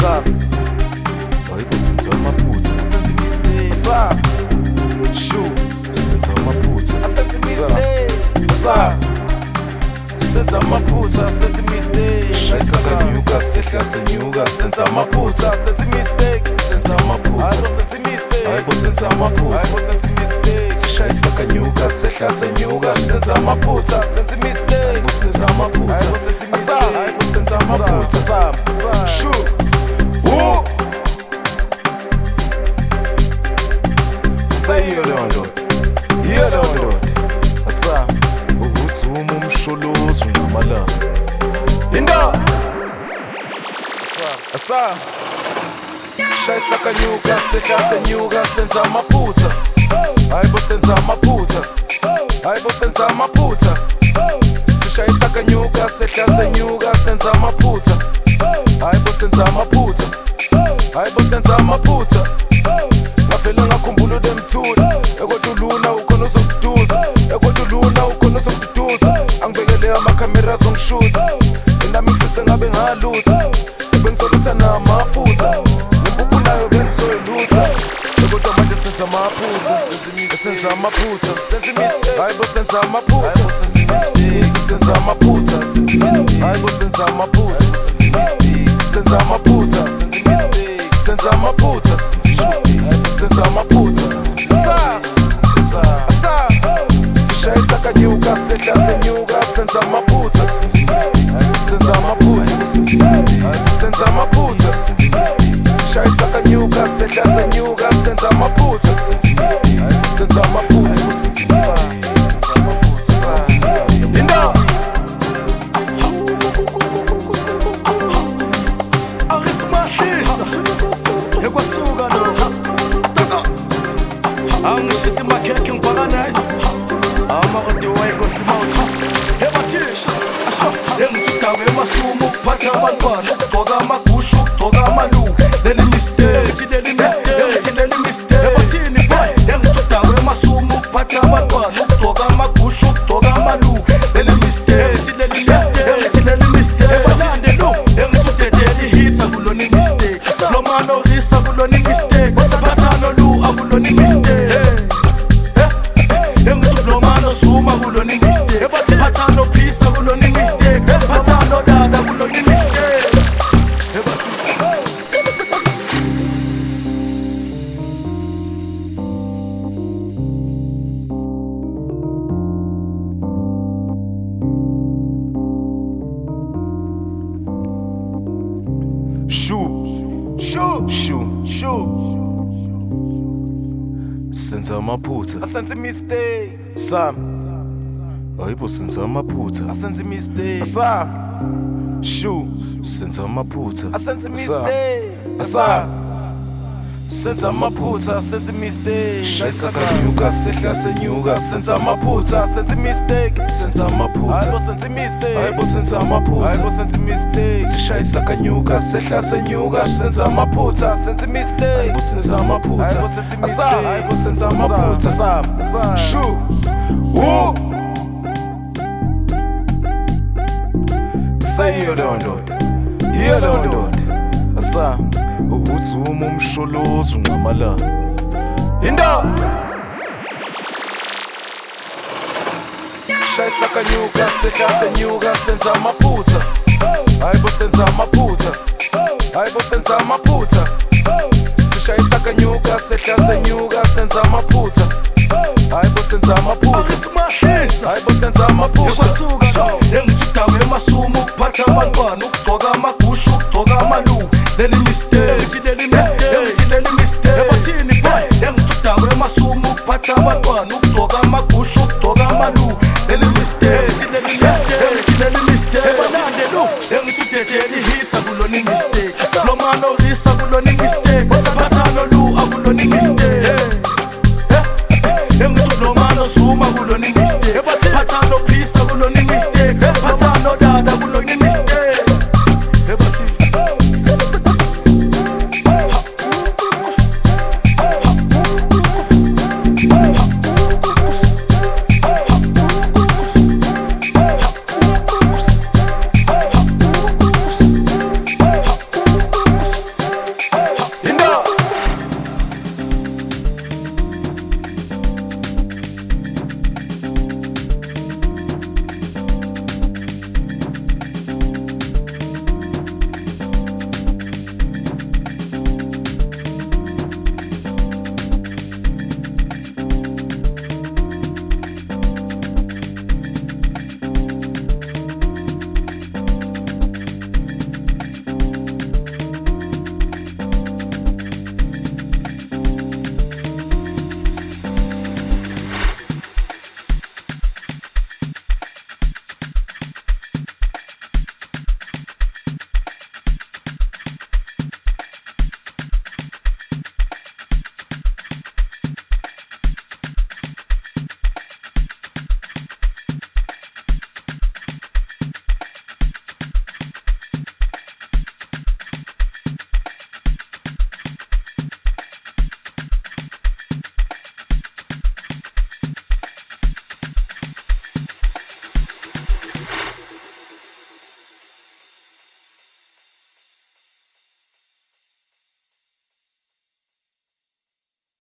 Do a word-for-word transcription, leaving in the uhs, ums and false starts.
Sabe? Hayibo senza amaphutha, asenza mistake. Sabe? Shu, senza amaphutha, asenza mistake. Sabe? Senza amaphutha, senza mistake. Shayisa kanyuka, sehla senyuka, senza amaphutha, senza mistake. Senza amaphutha, hayibo senza mistake. Hayibo senza amaphutha, hayibo senza mistake. Shayisa kanyuka, sehla senyuka, senza amaphutha, senza mistake. Hayibo senza amaphutha, hayibo senza mistake. Hayibo senza amaphutha, sabe? Shu. Woo. Say you don't do it. You don't do it. Sabe? Uzuma umsholozi ngamalanga. Inda. Asa. Asa. Shayisa kanyuka, sehla senyuka, senza amaphutha. Hayibo senza amaphutha. Hayibo senza amaphutha. Sishayisa kanyuka, sehla senyuka, senza amaphutha. Hayibo senza amaphutha. Hayibo senza amaphutha. Ngavela ngakhumbula udemthula. Ekoduluna ukhona uzokuduza. Ekoduluna ukhona uzokuduza. Angibekele amakhamera azongishutha. Nami ngifise ngabe ngalutha. Bengisolutha namafutha. Nempuphu nayo bengisoyilutha. Kodwa manje senza amaphutha. Senza amaphutha. Hayibo senza amaphutha. Senza amaphutha. Hayibo senza amaphutha. Senza amaphutha. Senza amaphutha. Senza amaphutha. Asa. Asa. Sishayisa kanyuka, sehla senyuka, senza amaphutha. Senza amaphutha. Senza amaphutha. Sishayisa kanyuka, sehla senyuka, senza amaphutha. Senza amaphutha. Inda. Ekwasuka no Taka Angishisi makhekhe ngiphakanize Amakode wayikosi mawuthu Ebathisha Asho Engithudawe emasumu ukuphatha abantwana Ukugcoka amagushu, ukugcoka amaluku Leli mistake, leli mistake, leli mistake Ebathini boy Engithudawe emasumu ukuphatha abantwana Ukugcoka amagushu, ukugcoka amaluku Leli mistake, leli mistake, leli mistake Ebathinde lo Engithudedeli hitha kulona mistake Lomano risa kulona mistake Basaphana lu akulona mistake Engithulomano suma kulona mistake Basaphana phisa kulona mistake Basaphana dada kulona mistake Shu. Shu. Shu. Shu. Senza amaphutha. Asenza mistake. Sam. Hayibo senza amaphutha. Asenza mistake. Sam. Shu. Senza amaphutha. Asenza mistake. Sam. Senza amaphutha, senza mistake. Shayisa kanyuka, sehla senyuka, senza amaphutha, senza mistake. Senza amaphutha. Hayibo senza mistake. Hayibo senza amaphutha. Hayibo senza mistake. Sishayisa kanyuka, sehla senyuka, senza amaphutha, senza mistake. Hayibo senza amaphutha. Hayibo senza mistake. Hayibo senza amaphutha. Sam. Shu. Woo. Say you don't do it. You don't do it. Asa. Uzuma umsholozi ngamalanga. Inda. Shayisa kanyuka, sehla senyuka, senza amaphutha. Hayibo senza amaphutha. Hayibo senza amaphutha. Sishayisa kanyuka, sehla senyuka, senza amaphutha. Hayibo senza amaphutha. Hayibo senza amaphutha. Ekwasuka no Engithudawe emasumu ukuphatha abantwana Ukugcoka amagushu, ukugcoka amaluku Leli mistake, leli mistake, leli mistake Ebathini boy Engithudawe emasumu ukuphatha abantwana Ukugcoka amagushu, ukugcoka amaluku Leli mistake, leli mistake, leli mistake Ebalande lo Engithudedeli hitha kulona mistake Lomano risa kulona mistake